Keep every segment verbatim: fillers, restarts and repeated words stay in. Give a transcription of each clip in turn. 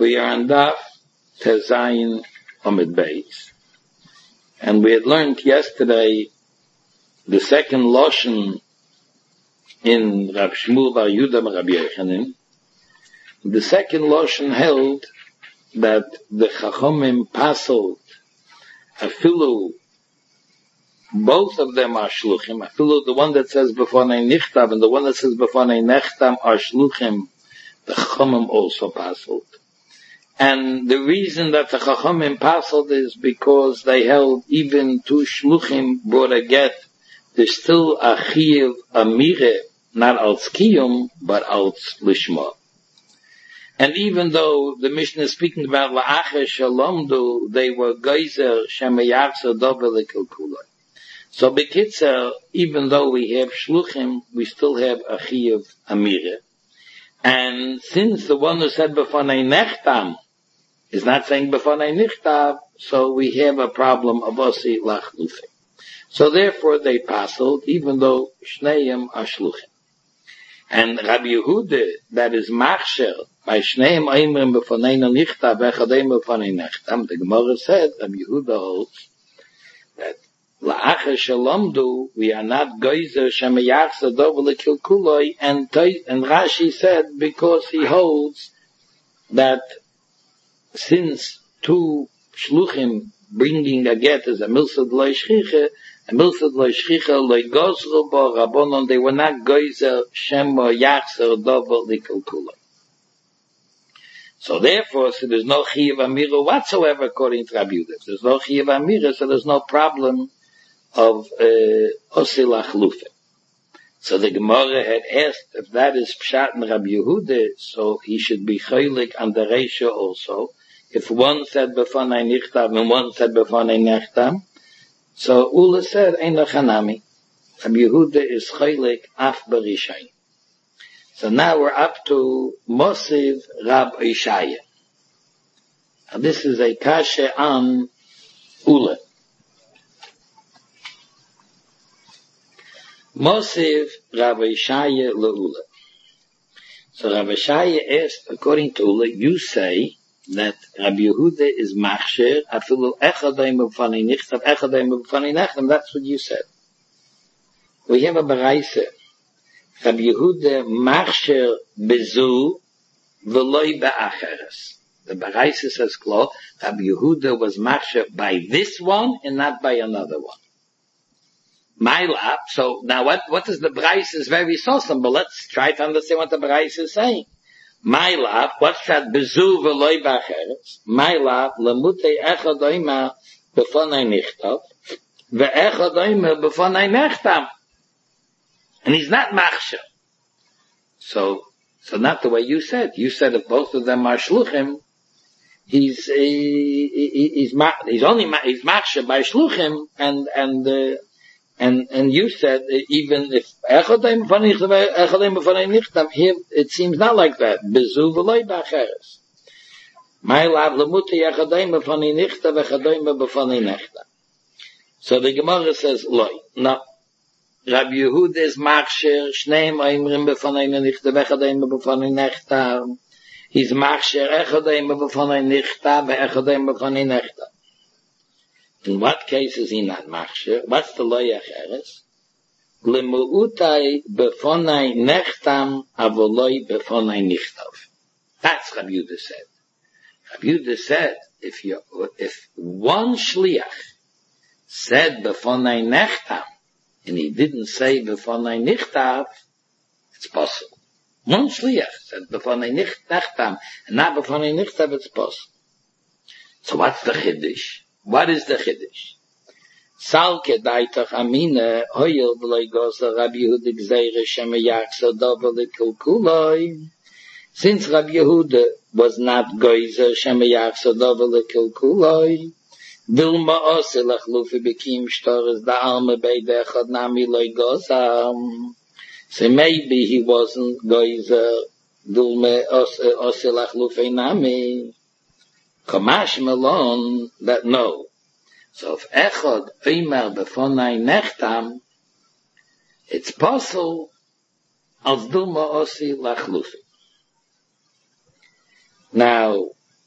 We are on Daf Tezayin Amid Beis. And we had learned yesterday the second Loshen in Rab Shmuel Bar Yehuda Rabbi Yochanan. The second Loshen held that the Chachomim passled afilu, both of them are shluchim. Afilu, the one that says B'fonei Nichtav and the one that says B'fonei Nechtam are shluchim. The Chachomim also passled. And the reason that the Chachamim passled is because they held even two shluchim brought a get, there's still a chiyuv amire, not als kiyum, but als lishma. And even though the Mishnah is speaking about la'acher shalomdu, they were geyser shemeyachzer dovel lekulkulai. So bekitzer, even though we have shluchim, we still have a chiyuv amire. And since the one who said b'fonei nechtam is not saying b'fonei nichtav, so we have a problem of osi lachlufe. So therefore they passled, even though shneim are shluchim. And Rabbi Yehuda, that is machsher, by shneim oimrim b'fonei nichtav, echadem b'fonei nechtam, the Gemara said, Rabbi Yehuda holds, that la'acher shalomdu, we are not geyser shemeyachzer dovel lekilkuloi, and and Rashi said, because he holds that since two shluchim bringing a get is a milsad lo shchicha, a milsad lo shchicha lo gozru bo rabbonon, they were not geyser shemeyachzer dovel lekilkuloi. So therefore, so there's no chiyuv amira whatsoever according to Rabbi Yehuda. There's no chiyuv amira, so there's no problem of osilach uh, lufe. So the Gemara had asked if that is pshat and Rabbi Yehuda, so he should be chaylik on the reisha also. If one said b'fonei nichtav and one said b'fonei nechtam, so Ula said ein lachanami. Rabbi Yehuda is chaylik af b'rishayin. So now we're up to Mosiv Rab Ishaya. Now this is a kasha on Ula. Mosiv Rab Ishaya le'ula. So Rab Ishaya asked, according to Ula, you say that Rabbi Yehuda is machsher, afilu echadayim b'fonei nichtav, echadayim b'fonei nechtam. That's what you said. We have a baraisa. Rabbi Yehuda machsher bezu v'loi ba'acheres. The baraisa says close. Rabbi Yehuda was machsher by this one and not by another one. My lap. So now what, what is the Brais is very awesome, but let's try to understand what the Brais is saying. My lap, what's that? Bezu v'loi b'acheres. My lap, lemutei echadoima b'fonei nichtav, ve'echadoima b'fonei nechtam. And he's not machsher. So, so not the way you said. You said if both of them are shluchim, he's, he, he, he's, he's only, he's machsher by shluchim, and, and, uh, And and you said even if echadayim b'fonei nichtam, here it seems not like that. Bezu v'loi b'acheres. My lav lemuti echadayim b'fonei nichtam, echadayim b'fonei nechtam. So the Gemara says loi. No, Rabbi Yehuda is machsher. Shneim oimrim b'fonei nichtam, echadayim b'fonei nechtam. He's machsher echadayim b'fonei nichtam, echadayim b'fonei nechtam. In what case is he not machsher? What's the loy acheres? Lemu'utai b'fonei nechtam avoloi b'fonei nichtav. That's Rabbi Yehuda said. Rabbi Yehuda said, if you, if one shliach said b'fonei nechtam, and he didn't say b'fonei nichtav, it's possible. One shliach said b'fonei nechtam, and not b'fonei nichtav, it's possible. So what's the chiddush? What is the chiddush? Salke daitach amina hoyel v'loi gosa Rabbi Yehuda gzeire shemeyachzer dovel lekilkuloi. Since Rabbi Yehuda was not geyser shemeyachzer dovel lekilkuloi, vilma ose lachlufi bekim shtoris da alma beide echad nami loi gosa. So maybe he wasn't geyser vilma ose lachlufi nami. Kamash Malon, that no. So if Echad Omer b'fonei nechtam, it's possible als Dulma Osi Lachlufi. Now,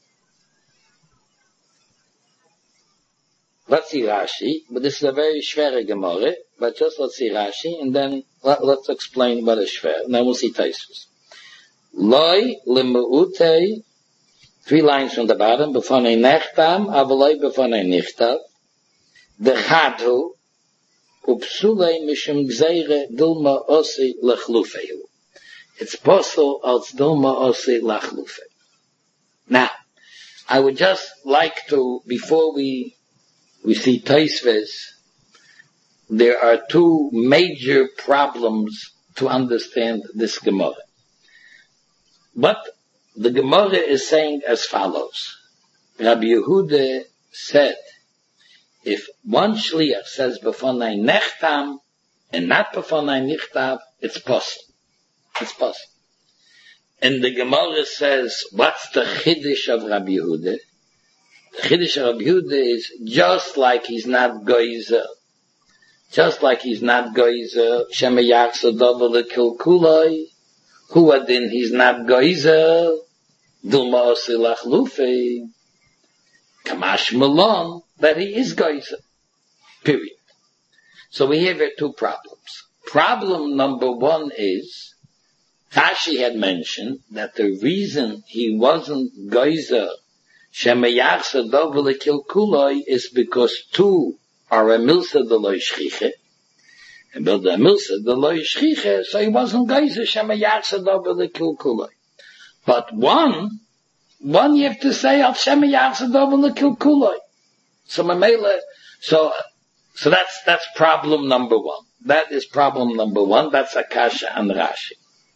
see Rashi, but this is a very schwere Gemara, but just let's see Rashi, and then let, let's explain what is schwer, and then we'll see Taisus. Loi lemu'utei, three lines from the bottom, b'fanei nechtam, avaloi b'fanei nichtav, dechadhu, upsulei mishum gzeire dilma osi lechlufehu. It's possible als dilma osi lechlufehu. Now, I would just like to, before we we see Tosfos, there are two major problems to understand this Gemara. But the Gemara is saying as follows. Rabbi Yehuda said, if one shliach says b'fonai nechtam and not b'fonai nichtav, it's possible. It's possible. And the Gemara says, what's the chiddush of Rabbi Yehuda? The chiddush of Rabbi Yehuda is just like he's not goizer. Just like he's not goizer. Shema yachsa dovel lekilkuloi. Hu adin he's not goizer. Dilma osilach lufe. Kamash malon that he is goizer. Period. So we have here two problems. Problem number one is, Rashi had mentioned that the reason he wasn't geyser shemayachsa dovel kilkuloi is because two are a milsa deloi shchiche, and build a milsa deloi shchiche, so he wasn't geyser shemayachsa dovel kilkuloi. But one, one you have to say al shemayachsa dovel kilkuloi. So mamela, so so that's that's problem number one. That is problem number one. That's Akasha and Rashi.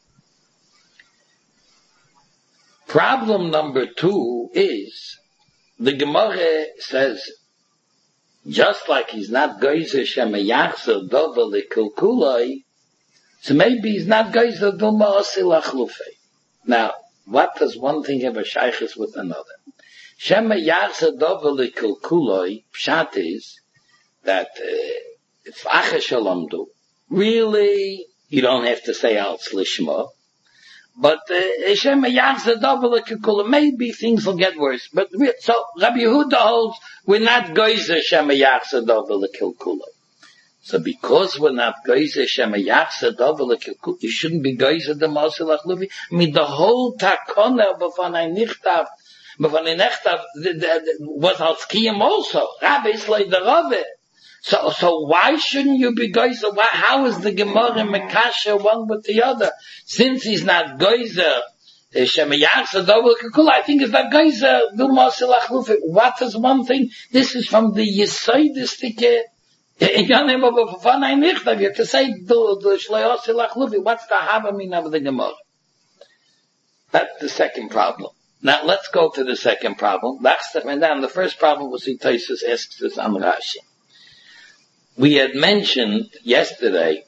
Problem number two is, the Gemara says, just like he's not geyser shemayachzer dovel lekilkuloi, so maybe he's not geyser dilma osi lachlufei. Now, what does one thing have a shaykhis with another? Shemayachzer dovel lekilkuloi, pshat is, that, uh, it's acha shalomdu. Really, you don't have to say al slishma. But uh, maybe things will get worse. But so Rabbi Yehuda holds we're not geyser shemayachsa dovel lekilkuloi. So because we're not geyser shemayachsa dovel lekilkuloi, you shouldn't be geyser the mosilach luvi. I mean, the whole takona b'fanei nichtav, b'fanei nechtav was al skiyim also. Rabbi is like the Rabbi. So, so why shouldn't you be geyser? Why, how is the Gemara mekasha one with the other? Since he's not geyser, shemayachsa dovel lekilkuloi, I think it's not geyser dilma osi lachlufei. What is one thing? This is from the Yesodistike. In your name of b'fanei nichtav, you have to say the shlei osi lachlufei. What's the havamin of the Gemara? That's the second problem. Now let's go to the second problem. That's the, and then the first problem was the Tosfos asks this on Rashi. We had mentioned yesterday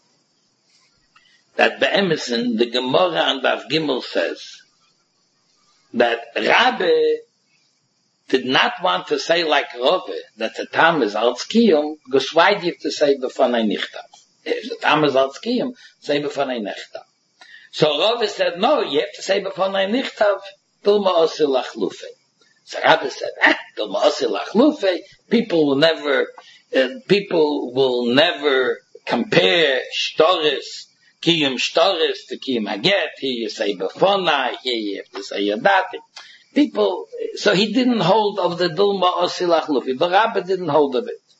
that be'emesin, the Gemara and Daf Gimel says that Rabbi did not want to say like Rove, that the Tam is al tzkiyum, because why do you have to say b'fanei nichtav? If the Tam is al tzkiyum, say b'fanei nichtav. So Rove said, no, you have to say b'fanei nichtav, dilma osi lachlufei. So Rabbi said, eh, dilma osi lachlufei, people will never, uh, people will never compare shtoris, kiyum shtoris to kiyum haget. Here you say b'fonai, here you have to say yadati. People, so he didn't hold of the dilma osi lachlufei. The Rabbi didn't hold of it.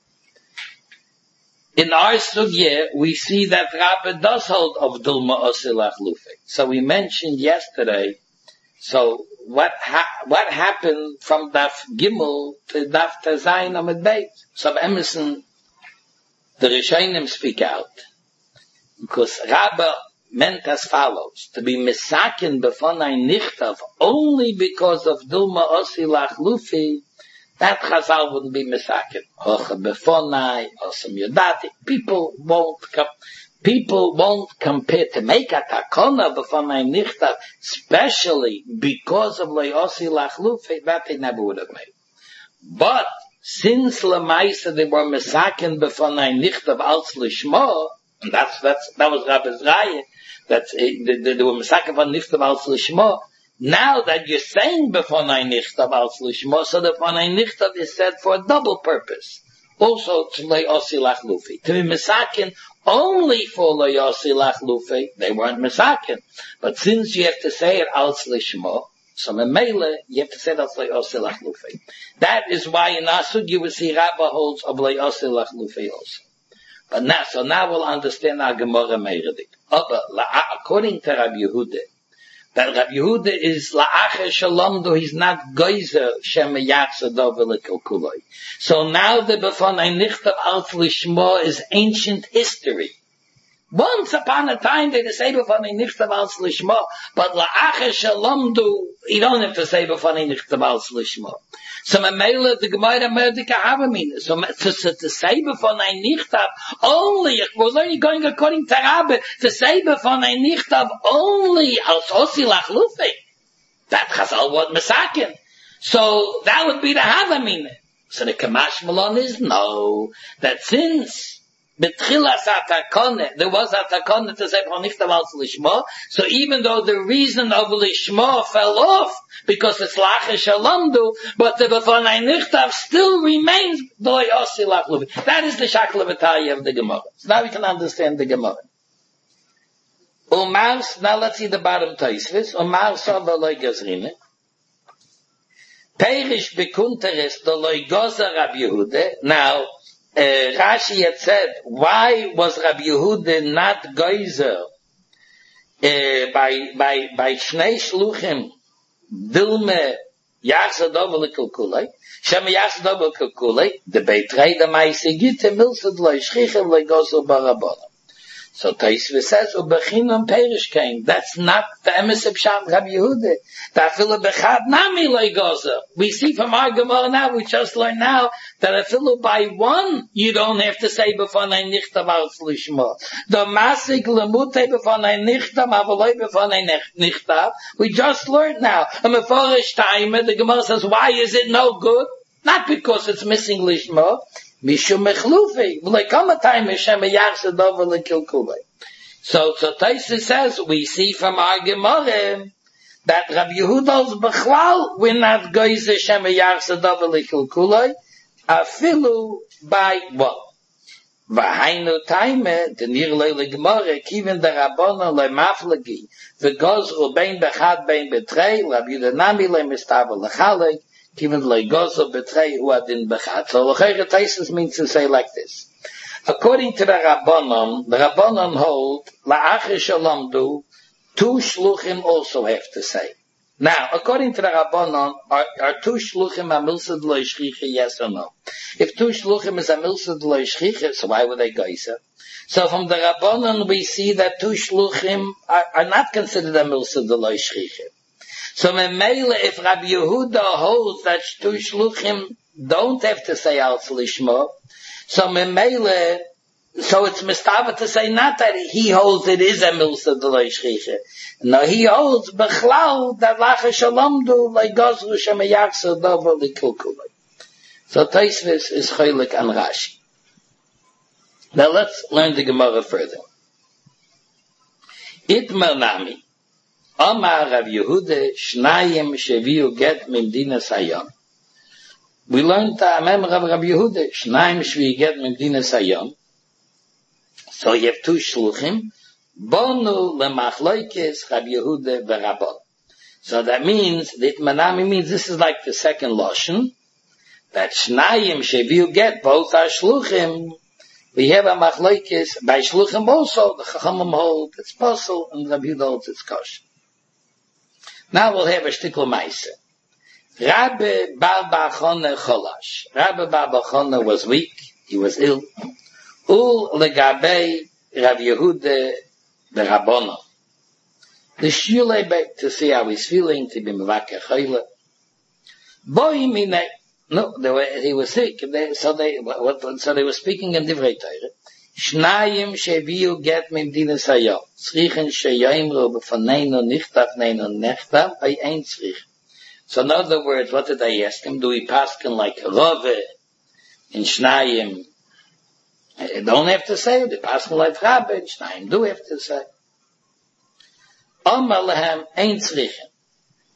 In our sugya, we see that Rabbi does hold of dilma osi lachlufei. So we mentioned yesterday. So what ha- what happened from Daf Gimel to Daf Tazayin Amud Beit? So Emerson, the Rishonim speak out because Rabbi meant as follows: to be misakin b'fonai nichtav only because of dilma osi lachlufei. That Chazal wouldn't be misakin. Hocha b'fonai osam yodati. People won't come. People won't compare to make a takona b'fonai nichtav, especially because of le'osi lachlufei, that they never would have made. But since lemaisa they were misakin b'fonai nichtav als lishma, and that's that's that was Rabbi's raya, that they, they, they were misakin b'fonai nichtav als lishma. Now that you're saying Befonai Nichtav als Lishma, so the Befonai Nichtav is said for a double purpose. Also to lay Osilach Lufi. To be Misakin only for lay Osilach Lufi, they weren't Misakin. But since you have to say it als Lishma, so Memele, you have to say it als lay Osilach Lufi. That is why in Asug you will see Rabbah holds of lay Osilach Lufi also. But now, so now we'll understand our Gemara Meiredik. According to Rabbi Yehuda, that Rabbi Yehuda is la'acher shalom, though he's not geyser shem yatsa dovel kulkuloi. So now the befonai nichtav als lishma is ancient history. Once upon a time they say befonai nichtav als lishma, but la'acher shalom, though you don't have to say befonai nichtav als lishma. So Mamela, the Gemara Merdika Havamina. So to, to, to say befonai nichtav only, it was only going according to Rabbi, to say befonai nichtav only als osilach lufi. That Chazal was Mesakin. So that would be the Havamina. So the Kamash Malon is no, that since Betchilas Atakone, there was Atakone to say befonai nichtav als lishma, so even though the reason of lishma fell off, because it's lache shalamdu, but the befonai nichtav still remains doi osilach luvi. That is the shakla of the Gemara. So now we can understand the Gemara. Umar, now let's see the bottom Taisvis. Umar sava loy gazrine. Perish bekunteres do loy goza Rabbi Yehuda. Now, uh, Rashi had said, why was Rabbi Yehuda not geyser uh, by by by shnei shluchim Dilme Yachsa Dovel Kulkulei, Shem Yachsa Dovel Kulkulei, the Beitrei the Maisi Gite Milsad Loi Shchichev Loi Gosu Barabona. So Taisve says, Ubechinam Perish came. That's not the emes of Pshat Rabbi Yehuda. That Afilu Bechad Nami Loi Gosu. We see from our Gemara now, we just learned now, that Afilu by one, you don't have to say Befonai Nichtav als Lishma. The Masik Lemute Befonai Nichtav, Avaloi Befonai Nichtav. We just learned now. And Meforish Taime, the Gemara says, why is it no good? Not because it's missing Lishma. Mishum mechlufi, v'lei kama time Hashem yachsa dovel lekilkulei. So, so Taisa says, we see from our Gemara that Rabbi Yehuda's bechlal we're not goyze Hashem yachsa dovel lekilkulei, afilu by what? V'hainu time the nirlei legemara kiven the Rabbana le maflegi v'goz ubein bechad bein betrei Rabbi Yehuda le mistavel lechalek. Even like Gozo betray who adin bechat. So L'chayre Taisus means to say like this. According to the Rabbanon, the Rabbanon hold la'achir shalamdu, two shluchim also have to say. Now, according to the Rabbanon, are, are two shluchim a milsad lo yishchicha, yes or no? If two shluchim is a milsad lo yishchicha, so why would they geyser? So from the Rabbanon we see that two shluchim are, are not considered a milsad lo yishchicha. So Memele, if Rabbi Yehuda holds that two shluchim don't have to say al lishma, so Memele, so it's mistava to say not that he holds it is a milsa de lo yishchicha. No, he holds bechlal that lacha shalomdu like gozru shemayaksa dover likulkulei. So Taisvis is chaylik and Rashi. Now let's learn the Gemara further. Itmer nami. Amar Rav Yehuda Shnayim Sheviu Get Mimdina Sayom. We learned the Amem Rav Rav Yehuda Shnayim Sheviu Get Mimdina Sayom. So you have two shluchim. Bonu lemachloikes Rav Yehuda v'Rabban. So that means that Manami means this is like the second lashon that Shnayim Sheviu Get both are shluchim. We have a machloikes by shluchim also. The Chachamim hold it's possible and Rav Yehuda holds it's kosher. Now we'll have a shtikl ma'aseh. Rabbi Bar Bar Chona Cholash. Rabbi Bar Bar Chona was weak. He was ill. Ul legabei Rav Yehuda the Rabbono. The shule back to see how he's feeling, to be mevakeh chayla. Boy mine. No, they were, he was sick. They, so they, what, so they were speaking in divrei Torah. Shnayim sheviu get mimdina sayom. Tzrichen sheyayimru b'faneinu nichtav neinu nechtav by ein tzrich. So in other words, what did I ask him? Do we paskin like Rove in Shnayim? They don't have to say it. They paskin like Rabbe in Shnayim do have to say. Omar lehem ein tzrichen.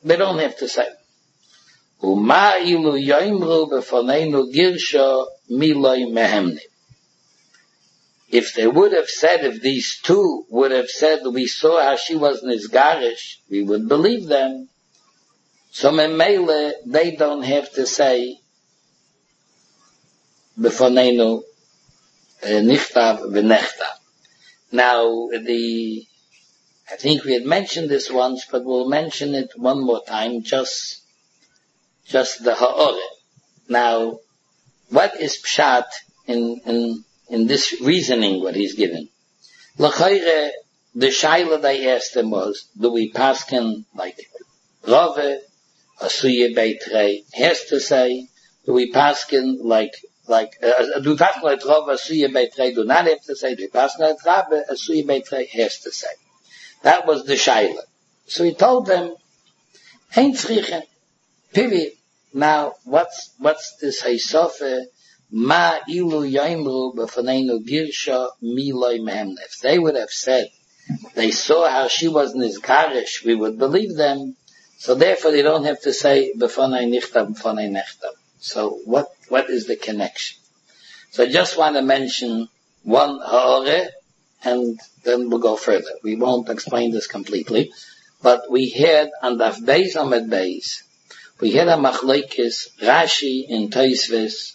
they don't have to say. Uma ilu yoimru befonenu girsha miloi mehemne. If they would have said, if these two would have said, we saw how she was nizgarish, we would believe them. So memele, they don't have to say, befonenu nichtav v'nechtav. Now, the, I think we had mentioned this once, but we'll mention it one more time, just, just the ha'ore. Now, what is pshat in, in, in this reasoning what he's given? L'chayre, the shaila they asked him was, do we paskin like Rave, Asuye Beitrei, has to say, do we paskin like, like, uh, do we paskin like Rave, Asuye Beitrei, do not have to say, do we paskin like Rabbe, Asuye Beitrei, has to say. That was the shaila. So he told them, ain't tzrichen, period. Now, what's, what's this Heisofe? Ma ilu yaimru b'fanenu girsha miloi mehemne. If they would have said, they saw how she was nizgarish, we would believe them. So therefore they don't have to say, b'fanei nichtav, b'fanei nechtav. So what, what is the connection? So I just want to mention one ha'ore, and then we'll go further. We won't explain this completely. But we had on Daf Beis Amud Beis, we had a machlokes Rashi in Tosfos,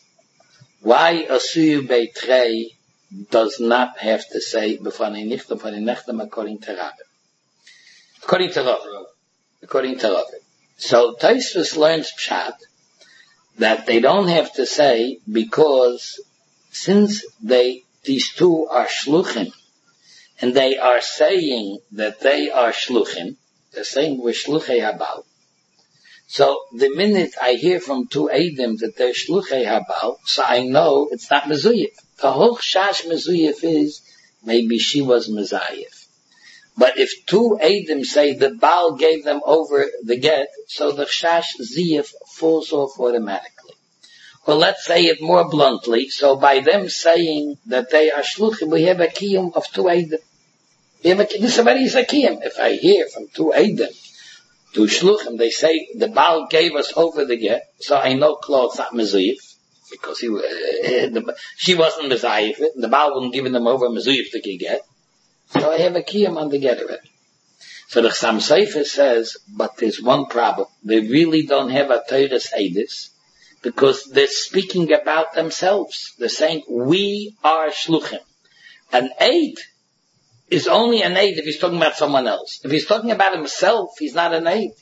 why Asuyu Beitrei does not have to say B'fanei Nichtam, B'fanei Nechtam according to Rabbi. According to Rabbi. According to Rabbi. So Tosfos learns Pshat that they don't have to say because since they, these two are shluchim, and they are saying that they are shluchim, they're saying we're shluchei habal. So the minute I hear from two Eidim that they're shluchei habal, so I know it's not mezuyif. The whole shash mezuyif is maybe she was mezayif. But if two Eidim say the Baal gave them over the get, so the shash ziyif falls off automatically. Well, let's say it more bluntly. So by them saying that they are shluchim, we have a kiyum of two Eidim. We have a, this already is a kiyum. If I hear from two Eidim, to shluchim, they say the Baal gave us over the get, so I know Claude's not mezuyif, because he, uh, the, she wasn't mezuyif, the Baal wasn't giving them over mezuyif to get, so I have a kiyum on the get already. So the Chassam Sofer says, but there's one problem. They really don't have a Torah's Eidus, because they're speaking about themselves. They're saying, we are shluchim. An Eid is only an aid if he's talking about someone else. If he's talking about himself, he's not an aid.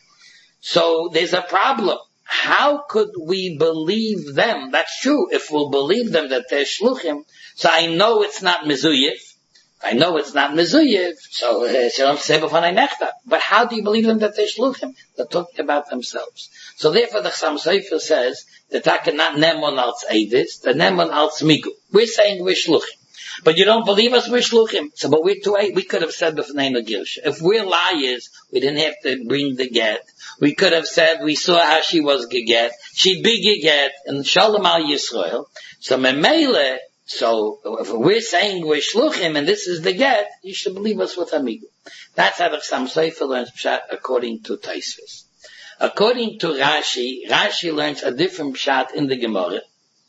So there's a problem. How could we believe them? That's true. If we'll believe them that they're shluchim, so I know it's not mezuyif. I know it's not mezuyif, so uh, say b'fanei nechtav. But how do you believe them that they're shluchim? They're talking about themselves. So therefore the Chassam Sofer says that I cannot nemon als eidis, the nemon als migu. We're saying we're shluchim. But you don't believe us, we're shluchim. So, but we're too late. We could have said b'fnei girsha. If we're liars, we didn't have to bring the get. We could have said we saw how she was geget. She'd be geget, and shalom al Yisrael. So memele, so if we're saying we're shluchim, and this is the get, you should believe us with amigu. That's how the Chassam Sofer learns pshat according to Tosfos. According to Rashi, Rashi learns a different pshat in the Gemara.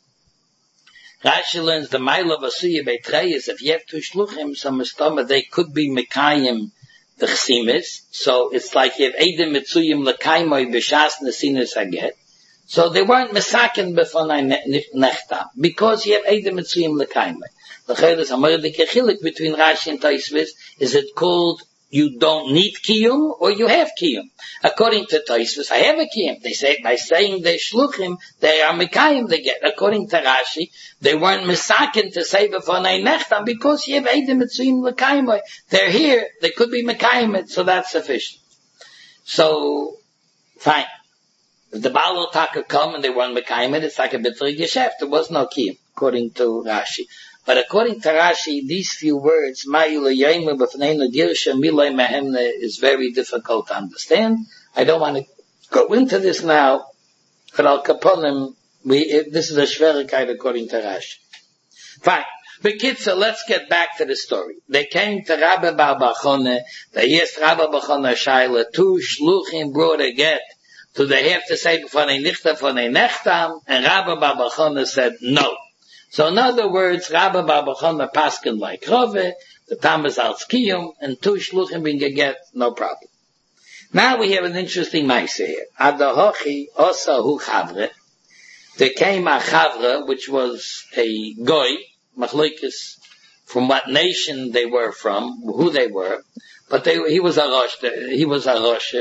Rashi learns the mile of Asuya Beitrei is if you have two shluchim, some mistama, they could be mekayim the chsimis. So it's like you have Eidim Mitzuyim Lekaimoi B'shas Nesinas Haget. So they weren't mesaken b'fanei nechtam because you have Eidim Mitzuyim Lekaimoi. The Cheres Hamoradik Yechilik between Rashi and Tosfos, is it called you don't need kiyum or you have kiyum? According to Tosfos, I have a kiyum. They say by saying they shluchim, they are mekayim. They get. According to Rashi, they weren't misakin to say b'fanei nechtam because you have eidim mitzuyim lekayim. They're here. They could be mekayim, so that's sufficient. So fine. If the Baal will taka come and they weren't mekayim, it's like a bitri gesheft. There was no kiyum, according to Rashi. But according to Rashi, these few words, is very difficult to understand. I don't want to go into this now, but Al Kaponim, we, this is a Schwierigkeit according to Rashi. Fine. Bekitzer, let's get back to the story. They came to Rabbi Bar Bachone, they asked Rabbi Bachone Shaila, two shluchim brought a get, do they have to say von a nichta von a nechtam? And Rabbi Bar Bachone said no. So in other words, Rabbi Bar Bachone paskin like Rove, the Tamas al Skiyum, and two shluchim being a get, no problem. Now we have an interesting maise here. Adahochi osa hu chavre. There came a chavre, which was a goy, machlokes, from what nation they were from, who they were, but they, he was a rosh, he was a rosh,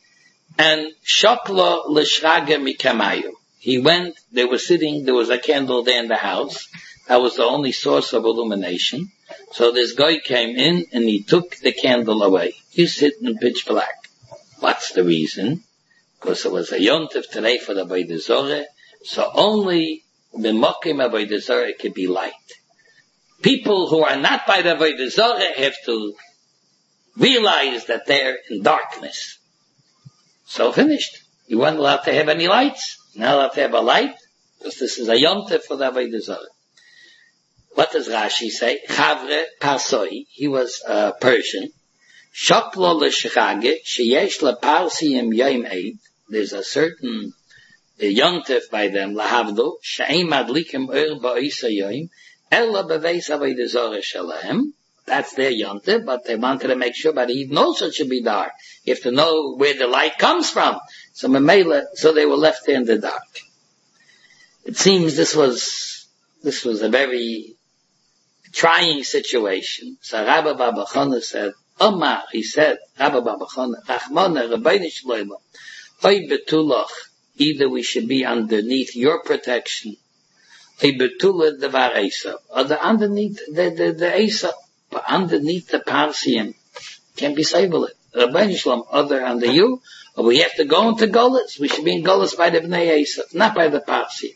and shoklo l'shrage mikamayu. He went, they were sitting, there was a candle there in the house, that was the only source of illumination, so this guy came in and he took the candle away. He's sitting in pitch black. What's the reason? Because it was a yontif today for the Avodah Zorah, so only the mokim Avodah Zorah could be light. People who are not by the Avodah Zorah have to realize that they're in darkness. So finished. You weren't allowed to have any lights. Not allowed to have a light, because this is a yontif for the Avodah Zorah. What does Rashi say? Chavre Parsoi, he was a Persian. Shoklo l'shchage, sheyesh le'parsiyim yom eid. There's a certain yontif by them, lahavdo, she'im adlikim ur ba'isa yom, ella beveis Avodah Zorah shalahem. That's their yontif, but they wanted to make sure by the evening also it should be dark. You have to know where the light comes from. So Mamela, so they were left there in the dark. It seems this was, this was a very trying situation. So Rabbi Bar Bachone said, Omar, he said, Rabbi Bar Bachone, Rachmana, Rabbeinu Shlomo, Oy betulach, either we should be underneath your protection, Oy betulach devar Esav, or the underneath the, the, the Esav, but underneath the Parsium, can't be savable. Rabbeinu Shlomo, other under you, or we have to go into Golas, we should be in Golas by the Bnei Esav, not by the Parsium.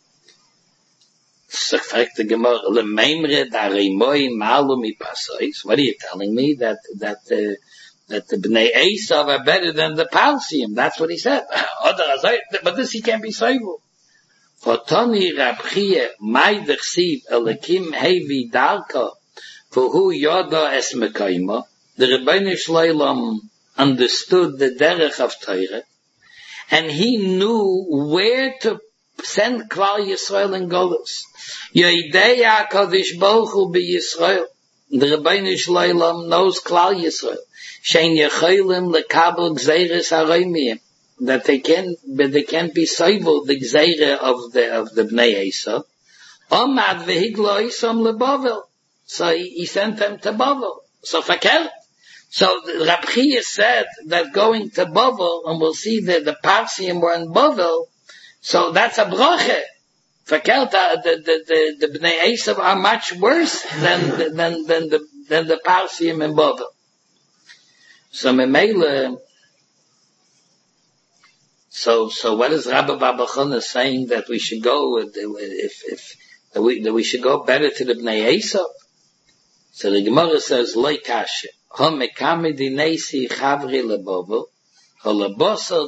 So fragt the Gemara, Lemeimre darimoi malumi pasois. What are you telling me? That, that, uh, that the Bnei Esav are better than the Parsium. That's what he said. But this he can't be saved. For Toni Rabchie, Maidach Siv, Elikim Hevi Darka, for who Yoda es Mekaima, the Rebbeinu Shloilom understood the derech of Torah, and he knew where to send Klal Yisrael in Golus. Yoidei HaKadosh Baruch Hu b'Yisrael. The Rebbeinu Shloilom knows Klal Yisrael. Shein Yecholim lekabel gzeiras haroimiyim. That they can, but they can't be saved the gzeira of the of the Bnei Esav. Omad v'higlo Esam leBavel. So he, he sent them to Bavel. So fakert. So Rab Chia said that going to Bavel, and we'll see that the Parsium were in Bavel. So that's a bracha. Fakert, the, the, the, the Bnei Esav are much worse than, than, than the, than the Parsium in Bavel. So Memele, so, so what is Rabbi Bar Bachone saying that we should go, if, if, that we, that we should go better to the Bnei Esav? So the Gemara says, Loi kashe, ho mekame dinesi chavri lebovel, that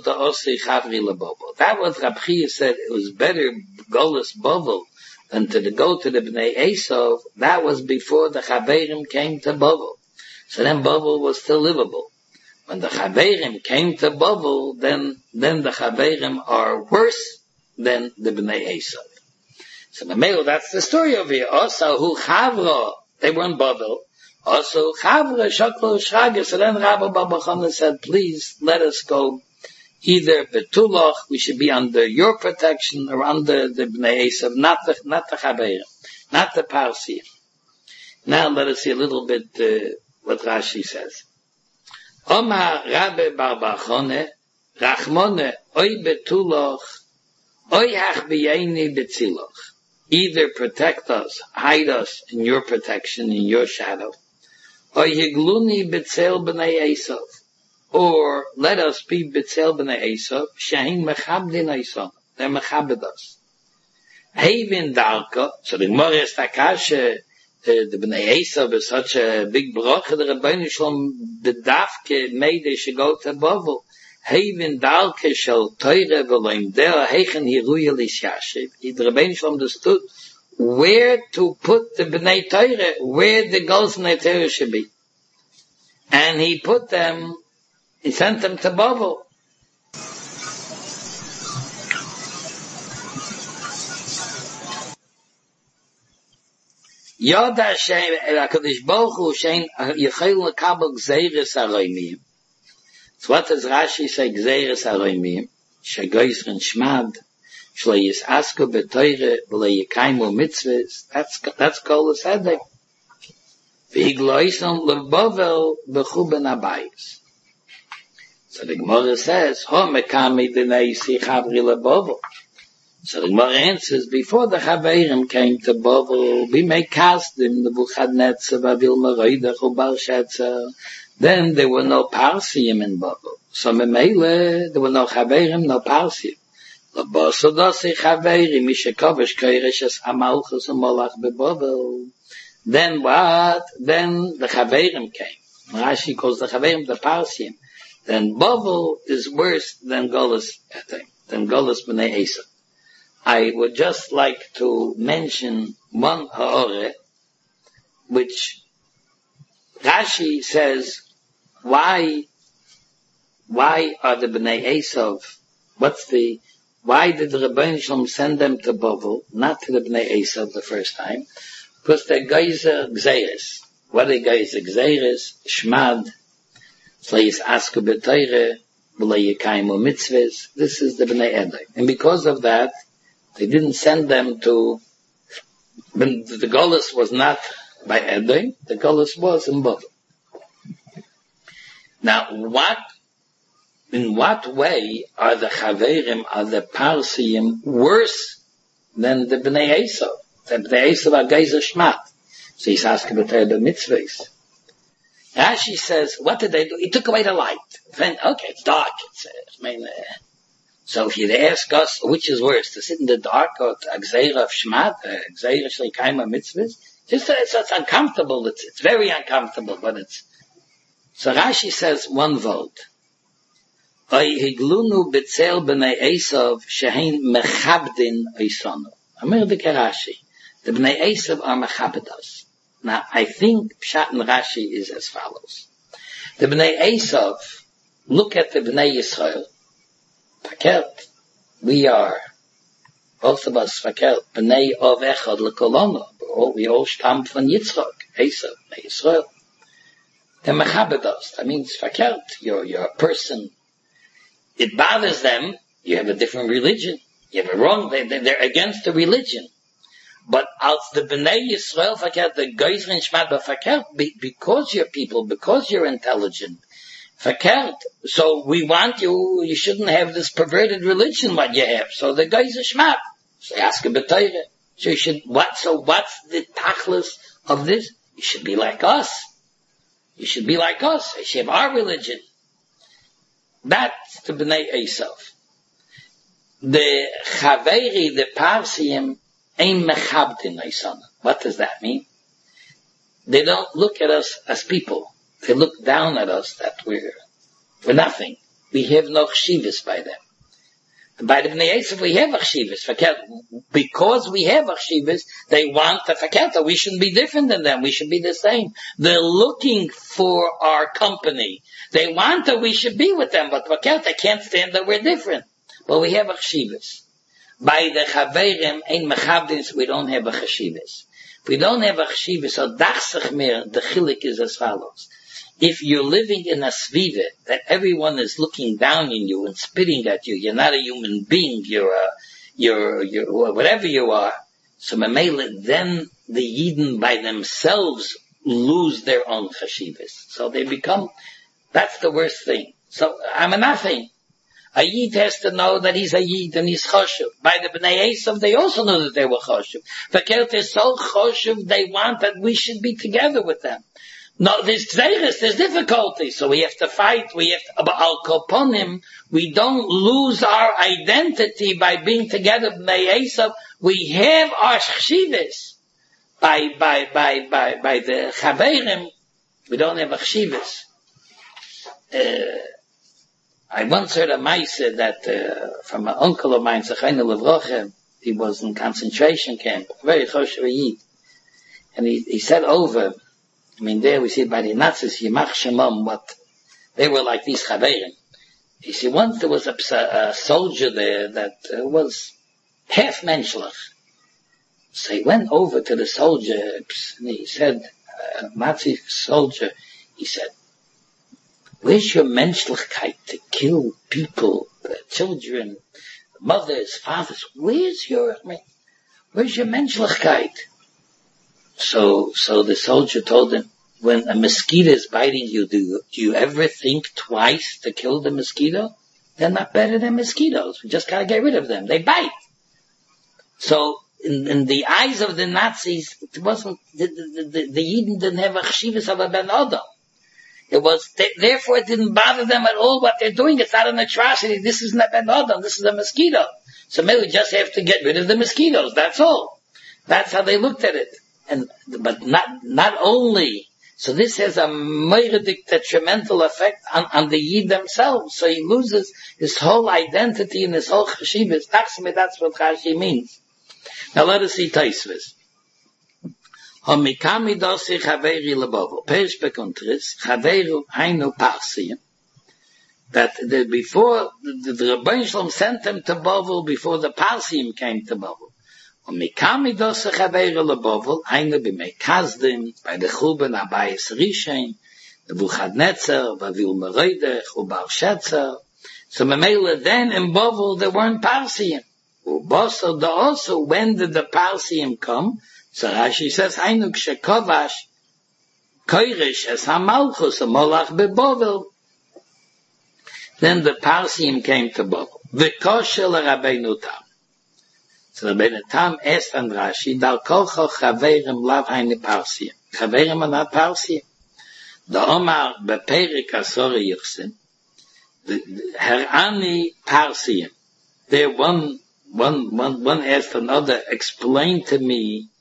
was Rab Chia said it was better Golas Bavel than to go to the Bnei Esav. That was before the Chaverim came to Bavel. So then Bavel was still livable. When the Chaverim came to Bavel, then, then the Chaverim are worse than the Bnei Esav. So the male, that's the story over here. Also, who Chavra, they were in Bavel. Also, Chavra, Shoklo, Shrage, so then Rabbi Bar Bachone said, please let us go either Betulach, we should be under your protection, or under the Bnei Esav, not the, not the Chaverim, not the Parsium. Now let us see a little bit, uh, what Rashi says. Omar Rabbi Bar Bachone, Rachmone, Oy Betulach, Oy Hachbiyeni Betzilach. Either protect us, hide us in your protection, in your shadow, or Yigluni Betzel B'nai Esav, or let us be Betzel B'nai Esav, Shehin Mechabdin Esav, they're Mechabed us. Hevin Darka, so the Gemara is Takashe, the B'nai Esav is such a big bracha, the Rebbeinu Shalom B'davke made they should go to Bavel. Hevin Darka shall Teire v'loim der heichen hiruya lisyashiv. The Rebbeinu Shalom understood where to put the Bnei Torah, where the Golos Bnei Torah should be. And he put them, he sent them to Babel. Yod Hashem, HaKadosh Baruch Hu, Shein Yechayil Lekabel Gzeiras HaRoimim. So what does Rashi say, Gzeiras HaRoimim? Shegoyzren Shmad, Shlo Yis'asku B'Torah, V'lo Yekaymu Mitzvahs. That's, that's Golos Hedek. V'higloisam Lebavel B'chuben Abayis. So the Gemara says, Ho Mekami Dinei Si Chavri Lebavel. So the Gemara answers, before the Chaverim came to Bavel, we may cast them, the Nebuchadnezzar, Bavil Meroidach, Ubal Shetzer. Then there were no Parsiim in Bavel. So Memele, there were no Chaverim, no Parsiim. Labosodosi Chaverim, Mishakovish, Koirishes, Amalchus, and Molach Bebavel. Then what? Then the Chaverim came. Rashi calls the Chaverim the Parsiim. Then Bavel is worse than Golos, than Golos B'nai Esav. I would just like to mention one ha'ore, which Rashi says, why, why are the Bnei Esav, what's the, why did the Rebbeinu Shalom send them to Bavel, not to the Bnei Esav the first time? Because they're geyser gzeiris. What are geyser gzeiris? Shmad, Shleis Asku B'Torah, V'lo Yekaymu Mitzvahs. This is the Bnei Edom. And because of that, they didn't send them to, when the Golos was not by Edom, the Golos was in Bavel. Now, what, in what way are the Chaverim, are the Parsiim worse than the Bnei Esav? The Bnei Esav are Geyser Shmat. So he's asking about the mitzvahs. Rashi says, what did they do? He took away the light. Then, okay, it's dark. It's, uh, I mean, uh, so if you'd ask us, which is worse, to sit in the dark or to Gzeira of Shmat, Gzeira Shleikaima Mitzvahs? Just, uh, it's, it's uncomfortable. It's, it's very uncomfortable, but it's, so Rashi says one vote. Oy higlunu betzel b'nei Esav shehein mechabdin oisonu. Amir de Rashi. The b'nei Esav are mechabedas. Now, I think Pshat and Rashi is as follows. The b'nei Esav, look at the b'nei Yisrael. Fakert, we are, both of us fakert, b'nei of echad l'kolono. We all stamp from Yitzchak, Esav, b'nei Yisrael. They're mechabedas. That means fakert, you're, you're a person. It bothers them, you have a different religion. You have a wrong, they, they're against the religion. But als the Bnei Yisrael fakert, the Geizrin Shmat, but fakert, because you're people, because you're intelligent, fakert, so we want you, you shouldn't have this perverted religion what you have. So the Geizrin Shmat, so ask a b'Torah. So you should, what, so what's the tachlis of this? You should be like us. You should be like us. You should have our religion. That's the Bnei Esav. The Chaveri, the Parsiim, ein mechabdin oisanu. What does that mean? They don't look at us as people. They look down at us that we're, we're nothing. We have no chshivas by them. By the Bnei Esav we have a chshivas. Because we have a chshivas, they want the faketa. We shouldn't be different than them. We should be the same. They're looking for our company. They want that we should be with them, but faketa, they can't stand that we're different. But we have a chshivas. By the Chaverim, ein mechabdin, we don't have a chshivas. If we don't have a chshivas, so dachsach mer, the chilik is as follows. If you're living in a svive, that everyone is looking down on you and spitting at you, you're not a human being, you're a, you're, you're, whatever you are. So memele, then the Yidden by themselves lose their own chashivas. So they become, that's the worst thing. So, I'm a nothing. A Yid has to know that he's a Yid and he's choshev. By the Bnei Esav, they also know that they were choshev. Fakert is so choshev, they want that we should be together with them. No, there's tzeiris, there's difficulty, so we have to fight, we have to, but al koponim, we don't lose our identity by being together with Bnei Esav. We have our chshivas. By, by, by, by, by the Chaverim, we don't have a chshivas. Uh, I once heard a maise that, uh, from an uncle of mine, Zechayna Levroche, he was in concentration camp, very choshev yid. And he, he said over, I mean, there we see by the Nazis, Yimach Shemam, what, they were like these chaverim. You see, once there was a, a soldier there that uh, was half menschlich. So he went over to the soldier, and he said, uh, Nazi soldier, he said, where's your menschlichkeit to kill people, uh, children, mothers, fathers? Where's your, I mean, where's your menschlichkeit? So, so the soldier told him, when a mosquito is biting you, do you, do you ever think twice to kill the mosquito? They're not better than mosquitoes. We just gotta get rid of them. They bite. So, in, in the eyes of the Nazis, it wasn't, the, the, the, the Yidden didn't have a chshivas of a ben Adam. It was, they, therefore it didn't bother them at all what they're doing. It's not an atrocity. This isn't a ben Adam. This is a mosquito. So maybe we just have to get rid of the mosquitoes. That's all. That's how they looked at it. And, but not, not only, so this has a myriadic detrimental effect on, on the Yid themselves. So he loses his whole identity and his whole chashivas. That's what Rashi means. Now let us see Taisvis. Homikami dosi chaveri lebovo. Perish bekontris, chaveru hainu parsi. That the, before, the, the Rebbeinu Shalom sent them to Bovel before the Parsim came to Bovel. Mikami dosa chaveru lebovel, hainu b'meikazdim, by the Chuben Abayis Rishain, the Nebuchadnezzar, Vavil Meroidech, Ubar Shetzer. So Memela then in Bovel there weren't Parsim. Ubosar da also, when did the Parsim come? So Rashi says, hainu kshekovash, koirish es hamalchus, a molach beBovel. Then the Parsim came to Bovel. V'koshel Rabbeinu Tam. So Rabbeinu Tam asked on Rashi, Dal kolcho chaverim lav haini Parsim. Chaverim are not Parsim. The Omar beperik asori yichsin. Herani Parsim. There one, one, one, one asked another, explain to me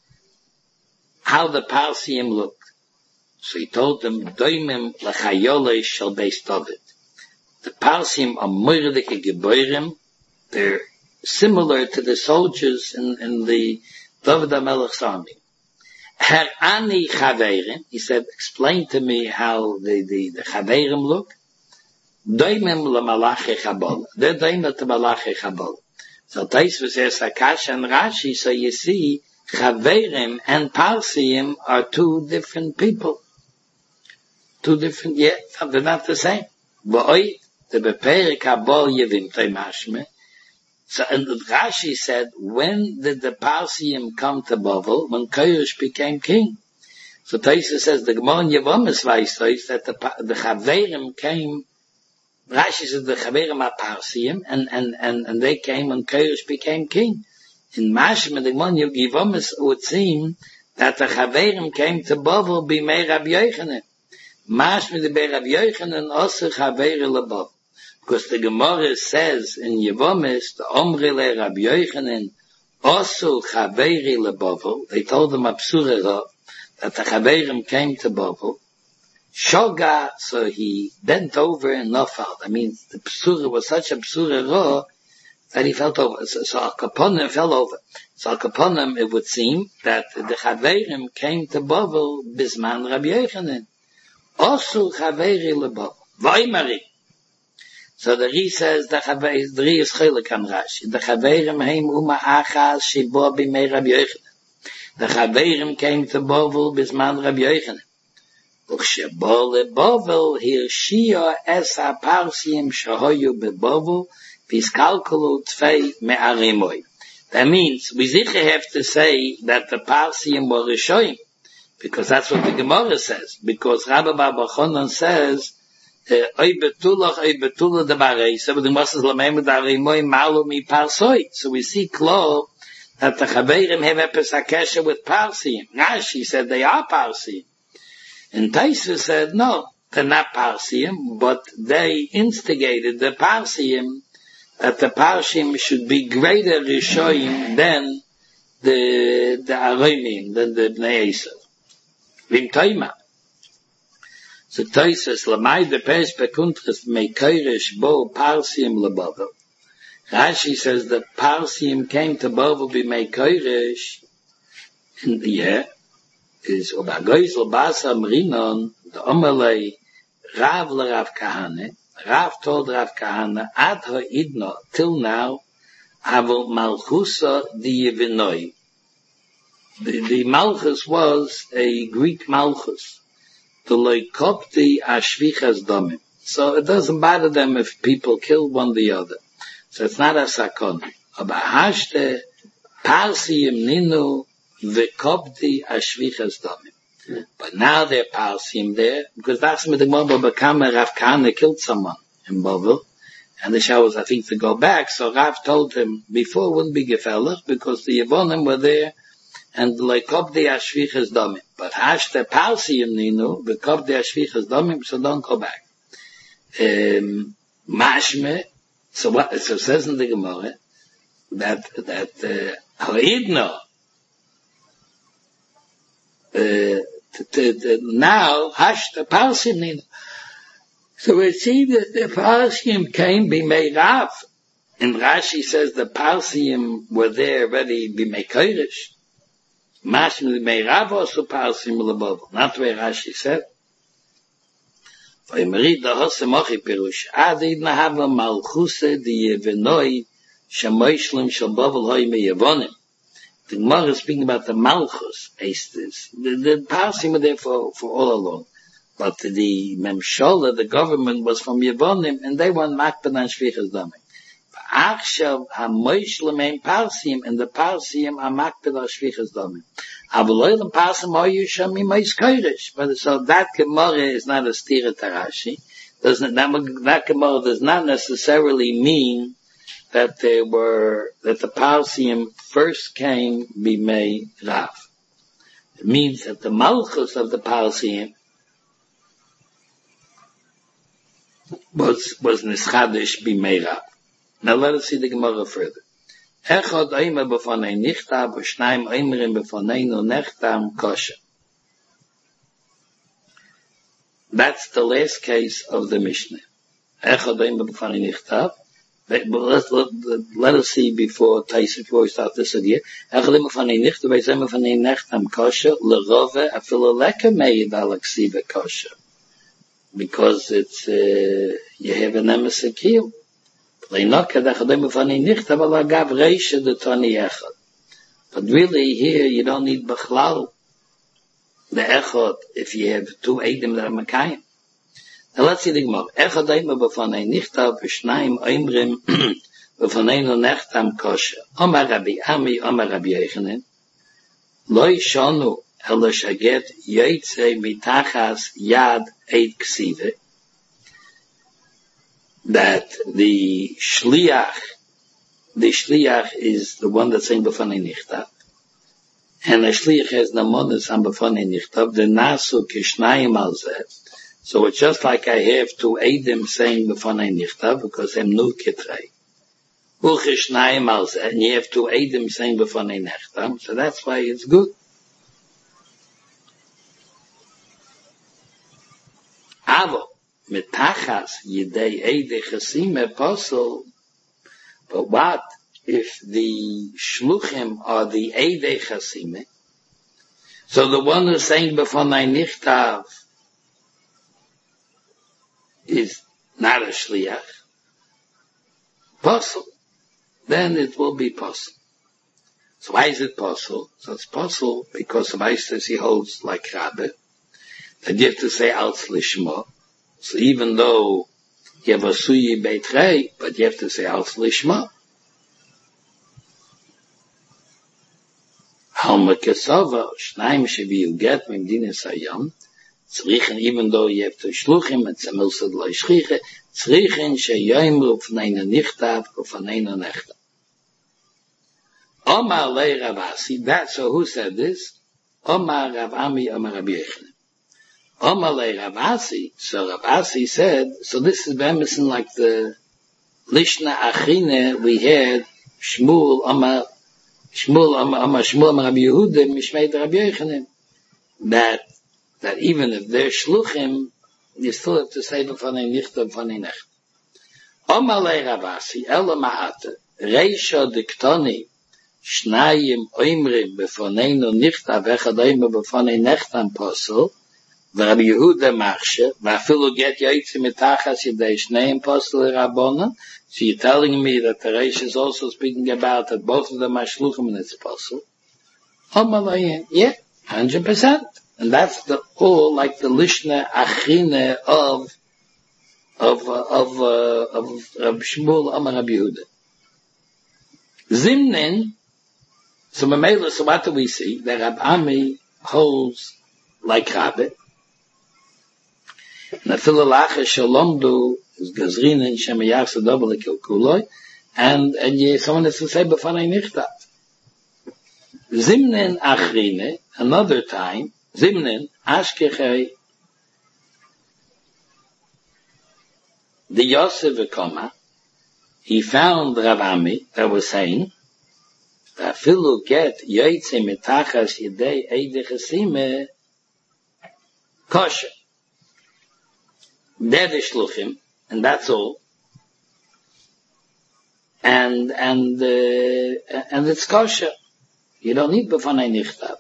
how the Parsim looked. So he told them, doimim l'chayole shel beis David. The Parsim are moirdike geborim. They're similar to the soldiers in, in the David HaMelech's army. Her ani chaverim, he said, explain to me how the, the, the chaverim look. Doimim l'malachi chabol. They're doimim to malachi chabol. So Taisvus says, Akash and Rashi, so you see, chaverim and Parsim are two different people. Two different, yeah, they're not the same. Ba'oi, the beperik habol yevim teimashme. So, and Rashi said, when did the Parsim come to Bovel? When Koresh became king. So Taisa says, the Gemara in Yevomis Vaisois, that the, the Chaverim came, Rashi said the Chaverim are Parsim, and, and, and, and they came when Koresh became king. In Mashma, the Gemara in Yevomis would seem that the Chaverim came to Bovel b'mei Rabbi Yochanan. Mashma the b'mei Rabbi Yochanan also Chaveri leBovel. Because the Gemara says in Yevomis, the Omri le Rabbi Yochanan, also Chaveri leBovel, they told them a Psura that the Chaverim came to Bovel. Shoga, so he bent over and nofal. That means the Psura was such a Psura Ra that he fell over. So, so Al-Kaponim fell over. So Al-Kaponim, it would seem that the Chaverim came to Bovel bisman Rabbi Yochanan. Also Chaveri leBovel. Vaimari. So the Ri says, the Chaverim, the Ri is Chelik on Rashi. The Chaverim heim uma achaz shibo b'mei Rabbi Yochanan. The Chaverim came to Bovel bisman Rabbi Yochanan. Uchshebo leBovel hirshia es haParsim shahoyu beBovel piskalkulu tvei me'arimoy. That means, we sicher have to say that the Parsim were Rishoyim. Because that's what the Gemara says. Because Rabbi Bar Chonon says, Oy betulach, oy betulach de barei. So the Gemara says, Lameim d'arimoy malu mi parsoi. So we see clear that the Chaverim have a pesakesha with Parsim. Rashi said they are Parsim. And Taisa said, no, they're not Parsim, but they instigated the Parsim that the Parsim should be greater Rishoyim than the, the Arimim, than the Bnei Esav. Vim Toima. So Taisa says, Lamai de Pes Pekuntras Mekoirish Bo Parsim leBovel. Rashi says the Parsim came to Bovel b'mei Koresh in the year is Obagoyzel Basa Mrinon the Omelei Rav le Rav Kahane. Rav told Rav Kahane Ad ha'idno till now Avo Malchusa di Yevinoi. The, the Malchus was a Greek Malchus. The Leikopti Ashvichas Domim. So it doesn't bother them if people kill one the other. So it's not a sakon. Aber hashte Parsim Ninu Vekopti Ashvichas Domim. But now they're Parsim there, because that's with the Bovel Bakama Rav Kahane killed someone in Bovel. And the Shah was, I think, to go back. So Rav told him, before it wouldn't be Gefelach, because the Yevonim were there, and like Kopdi Ashvichas Domim. But Hashte Parsim Ninu, the Kopdi Ashvichas Domim, so don't go back. Um, Mashme, so what, so it says in the Gemara, that, that, uh, Ha'idno, uh, now, Hashte Parsim Ninu. So it seems that the Parsim came b'mei Rav. And Rashi says the Parsim were there already b'mei Kodesh. Mashim b'mei Rav also Parsim l'bovel. Not the way Rashi said. V'ymerid the Hosemochi Pirush. Adid nahava malchuse di Yevenoi shemoishlim shel bovel hoi me Yevonim. The Gemara is speaking about the Malchus. The, the Parsim were there for, for all along. But the Memshola, the government, was from Yevonim, and they want Makban and Shvichas Damim. Achshav ha-moishlemein Parsim, and the Parsim are Makban and Shvichas Damim. Avoloylam Parsim oyu shami meis kodesh. But so that Gemara is not a stira tarashi. Doesn't that, that Gemara does not necessarily mean that they were that the Parsim first came b'mei Rav. It means that the Malchus of the Parsim was was nischadish b'mei Rav. Now let us see the Gemara further. Echad oimer b'fonei nichtav, v'shnaim oimerim b'foneinu nechtam kosher. That's the last case of the Mishnah. Echad oimer b'fonei nichtav. But let's let, let us see before Taisa, before we start this idea. Echad oimer b'fonei nichtav, v'zem b'fonei nechtam kosher, l'rove afilu leka meid al aksiva kosher. Because it's, uh, you have an emisakil. But really here you don't need Bechlal, the Echad, if you have two Eidim that are Makayim. Now let's see the Gemara. Echad Eimer b'fanei nichtav, v'shnaim Eimrim b'faneinu nechtam kosher. Omar Rabbi Ami, Omar Rabbi Yechanan, lo yishonu elo shaget yotzei mitachas yad eit ksive, that the shliach, the shliach is the one that's saying b'fanei nichtav, and the shliach has the one that's saying b'fanei nichtav, the nasu kishnayim al zeh. So it's just like I have two eidim saying b'fanei nichtav, because I'm nu kitrei. Hu kishnayim al zeh, and you have two eidim saying b'fanei nichtav, so that's why it's good. Avo, metachas yidei eidei chasime posel. But what if the shluchim are the eidei chasime? So the one who's saying b'fonei nichtav is not a shliach, posel. Then it will be posel. So why is it posel? So it's posel because the Meister he holds like Rabbi, that you have to say Alts Lishma. So even though you have a Suyi Beit Rei, but you have to say Alts Lishma. Halma Kesava, Shnaim Shevi Uget, Memdina Sayam, Tzrichen, even though you have to Shluchim, and Tzemilsad Lo Yishchiche, Tzrichen Sheyoimru Fneina Nichtav, Fneina Nechtav. Omar Lei Ravasi, that's so who said this? Omar Rav Ami, Omar Rabbi Yechanan. Omalei Ravasi, so Ravasi said, so this is Bemerson like the Lishna Achine we had, Shmuel, Omar, Shmuel, Omar, Omar, Shmuel, Omar Rabbi Yehuda, Mishmei Rabbi Yechanan, that, that even if they're Shluchim, you still have to say b'fanei nichtav, b'fanei nechtav. Omalei Ravasi, Ela Ma'ate, Reisha Diktoni, Shnayim Oimrim Befoneinu Nichta Vechadayim Befonei Nechtam Posel, Rabbi Yehuda Marshe, Vafilu Get Yaitzi Mitachas Yidei Shneim Posel Rabbonon. So you're telling me that the Reish is also speaking about that both of them are Shluchim and it's Posel. Omalei, yeah, one hundred percent. And that's the all like the Lishna Achine of of uh, of uh, of Rabbi Shmuel Amar Rabbi Yehuda. Zimnin. So Mamela, so what do we see? That Rabbi Ami holds like Rabbi. Nafil Lacha Shalomdu is Gazrin and Shemayach Sadobel Kilkuloi, and and ye someone has to say B'fanei Nichtat. Zimnin Achrine, another time. Zimnin, Ashkechei, the Yosef Vekoma, he found Rav Ami that was saying, Afilu get Yaitze Mitachas Yidei Eide Chesime Kosher. They're the Shluchim, and that's all. And, and, uh, and it's kosher. You don't need B'fanei Nichtav.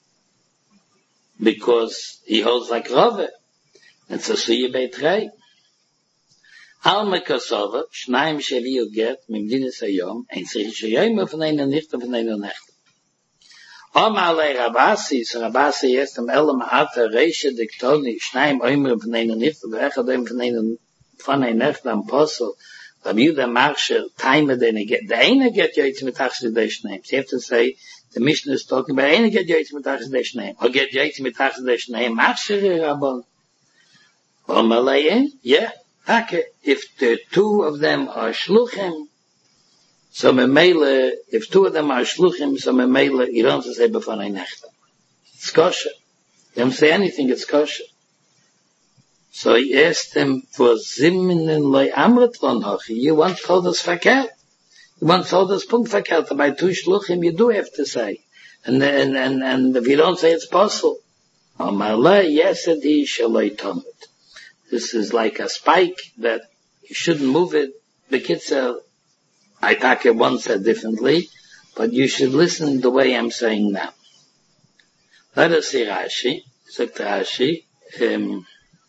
Because he holds like Rave. It's a Suya Beit Rei. Alma Kosova, Shnaim Sheviu Get, Mimdinis Hayom, Ein Tzrich Sheyom, V'neinu Nichta, V'neinu Nechta. Om Alei Rabasi, so Rabasi Yestem Elam Ata, Reisha Diktoni, Shnaim Oimer, V'neinu Nichta, V'echadem, V'neinu V'fanei Nechta, Am Posel, Rabbi Yehuda Marshe, Time Dene Get, the Eine Get Yoitz Mitachs Yidei Shneim. So you have to say, the Mishnah is talking about any get yaitz mitachas deish name, or get yaitz mitachas deish name. Machshir Rabban. Or Malayin, yeah. If the two of them are shluchim, so memele. If two of them are shluchim, so memele. You don't have to say b'fanei nechta. It's kosher. You don't say anything. It's kosher. So he asked him for zimnin loy amrit lon hochi. You once told us fakert. One told us punkt verkehrt, by two shluchim you do have to say. And and and, and if you don't say it's possible. Amalei yesedi shaloi tomit. This is like a spike that you shouldn't move it. The kitzah, I take it once said differently, but you should listen the way I'm saying now. Let us see Rashi. Sagt Rashi, um,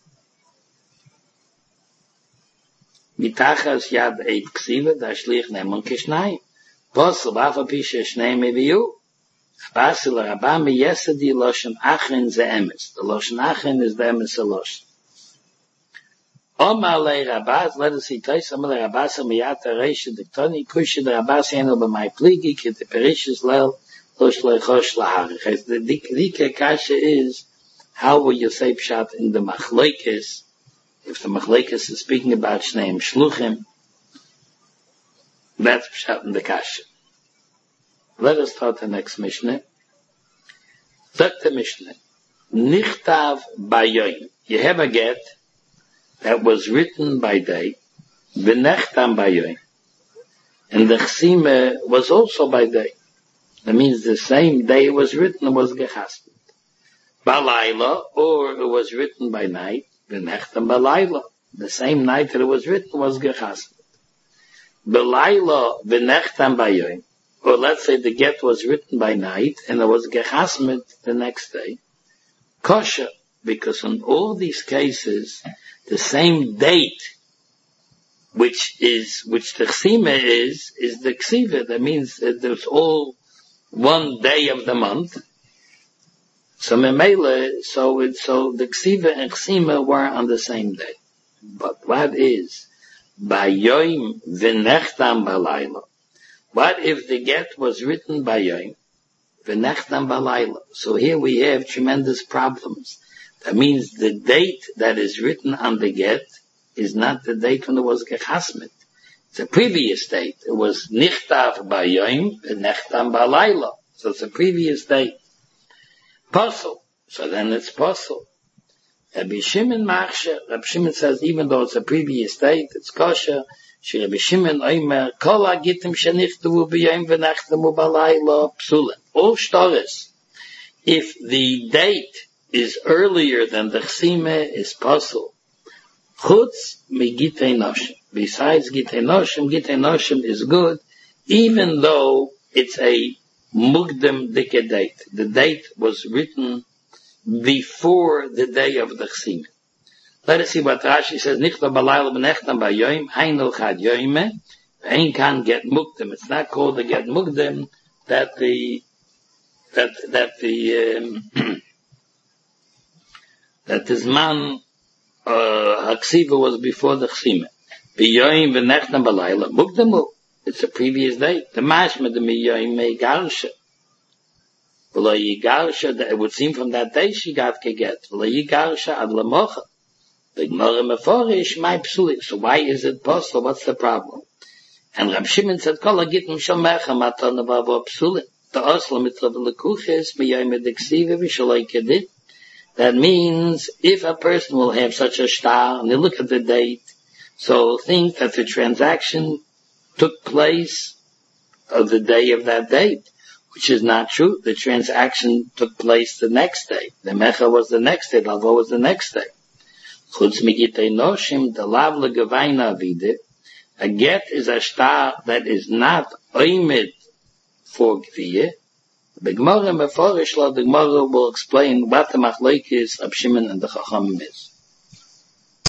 Mitachas yad eit ksiva, da shlich nemon kishnayim. Posel, vafa pisha shnei meviyu. Basil Rabam yesedi loshen achin ze emes. The loshen achin is the emes loshen. Omar le Rabaz, let us see Tais, Omar le Rabaz, Amiyata Reisha Diktoni, Kusha the Rabaz, Yeno b'may pligi, Kit the Perishis lel, Losh lechosh laharich. The Dike Kasha is, how will you say pshat in the Machlekes? If the Machlekes is speaking about Shneim Shluchim, that's pshat in the Kasha. Let us start the next Mishnah. Sagt the Mishnah, Nichtav bayoyim. You have a get that was written by day, v'nechtam bayoyim. And the Chsime was also by day. That means the same day it was written was gechasmet. Balayla, or it was written by night, v'nechtam balayla. The same night that it was written was gechasmet. Balayla, v'nechtam bayoyim. Or let's say the get was written by night and there was gechasmet the next day. Kosher, because in all these cases, the same date, which is, which the chsima is, is the ksiva. That means that there's all one day of the month. So memele, so it, so the ksiva and chsima were on the same day. But what is bayoim v'nechtam balayla? What if the get was written by Yom, v'nechtam balayla? So here we have tremendous problems. That means the date that is written on the get is not the date when it was gechasmet. It's a previous date. It was nichtav by Yom, v'nechtam balayla. So it's a previous date. Posel. So then it's posel. Rabbi Shimon Machshe, Rabbi Shimon says even though it's a previous date, it's kosher. Rabbi Shimon Omer, Kol hagitim shenichtavu b'yom v'nechtamu balayla psulim. All stories, if the date is earlier than the chsime, is possible. Chutz megitei noshim. besides Gitei Noshim, Gitei Noshim is good, even though it's a Mugdem Dike date. The date was written before the day of the Chsimen. Let us see what Rashi says. Nichta balayla b'nechtam b'yoyim, hainu chad yoyime, ein can get Mugdem. It's not called the get Mugdem that the, that, that the, um, that his man, uh, Haksiva was before the Chsimen. B'yoyim v'nechtam balayla, Mugdemu. It's a previous day. The mashma the miyoyim me garsha. V'lo yigarsha, it would seem from that day she got keget. V'lo yigarsha ad lamocha. The Gemara meforish my psuli. So why is it possible? What's the problem? And Rab Shimon said, Kol hagitim shel mecha matana b'avo psuli. The osla mitzvah v'lekuches miyoyim ediksiva v'shaloi kedit. That means if a person will have such a star, and they look at the date, so think that the transaction took place of the day of that date, which is not true. The transaction took place the next day. The mecha was the next day. The lavo was the next day. Chutz migitei noshim, the lav legavayna avide. A get is a star that is not oimid for gviyeh. The Gemara meforish, the Gemara will explain what the machlokes of Shimon and the Chachamim is.